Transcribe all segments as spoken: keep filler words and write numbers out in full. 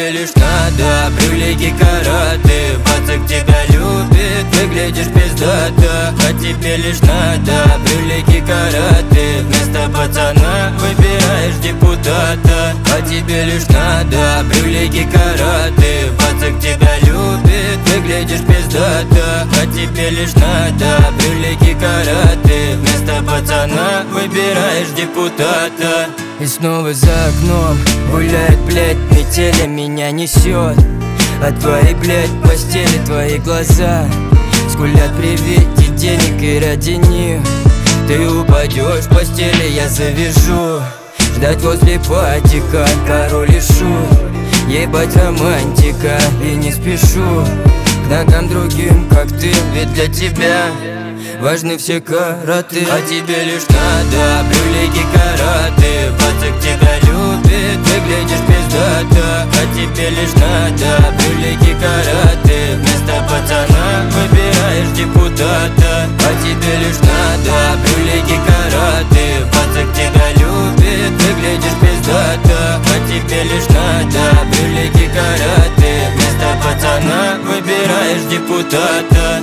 тебе лишь надо брюлики караты. Пацак тебя любит, выглядишь пиздато. А тебе лишь надо брюлики караты. Вместо пацана выбираешь депутата. А тебе лишь надо брюлики караты. Пацак тебя любит, выглядишь пиздато. А тебе лишь надо брюлики караты. Вместо пацана выбираешь депутата. И снова за окном гуляет, блядь, метели, меня несет. А твои, блядь, постели, твои глаза скулят при виде денег, и ради них ты упадешь в постели, я завяжу. Ждать возле патика, король и шут. Ебать романтика, и не спешу к ногам другим, как ты, ведь для тебя важны все караты. А тебе лишь надо брюлики караты. Пацак тебя любит, выглядишь пиздато. А тебе лишь надо брюлики караты. Вместо пацана выбираешь депутата. А тебе лишь надо брюлики караты. Пацак тебя любит, выглядишь пиздато. А тебе лишь надо брюлики караты. Вместо пацана выбираешь депутата.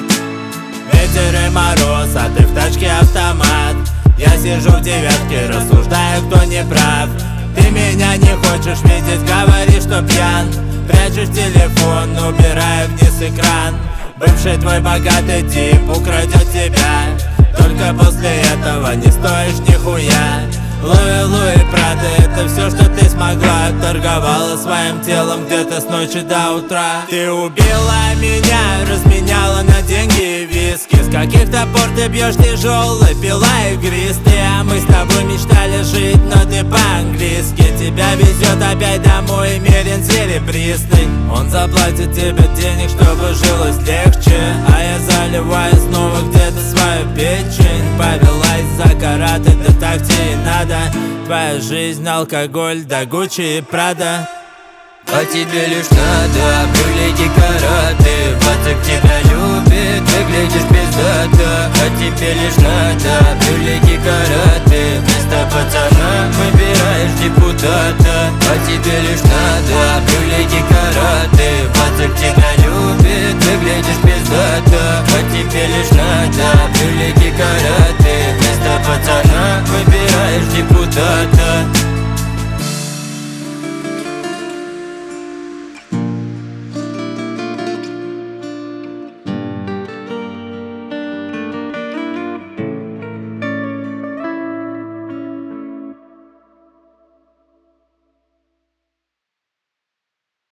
Ветер и мороз, а ты в тачке автомат. Я сижу в девятке, рассуждаю, кто не прав. Ты меня не хочешь видеть, говоришь, что пьян. Прячешь телефон, убираю вниз экран. Бывший твой богатый тип украдет тебя. Только после этого не стоишь нихуя. Луи, Луи, Прада, это все, что ты смогла. Торговала своим телом где-то с ночи до утра. Ты убила меня, разменяла на деньги и виски. С каких-то пор ты бьешь тяжелый, пила игристый. А мы с тобой мечтали жить, но ты по-английски. Тебя везет опять домой мерен серебристый. Он заплатит тебе денег, чтобы жилось легче. А я заливаю снова где-то свою печень. Повелась за караты, да так тебе и надо. Твоя жизнь, алкоголь, да Гуччи и Прада. А тебе лишь надо брюлики караты. Пацак тебя любит, выглядишь пиздато. А тебе лишь надо брюлики караты. Вместо пацана выбираешь депутата. А тебе лишь